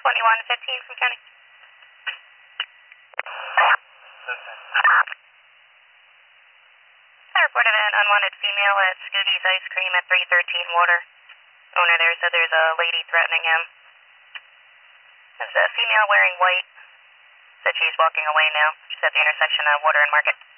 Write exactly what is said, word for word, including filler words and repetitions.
twenty-one fifteen from County. I reported an unwanted female at Scooby's Ice Cream at three thirteen Water. Owner there said there's a lady threatening him. There's a female wearing white. Said she's walking away now. She's at the intersection of Water and Market.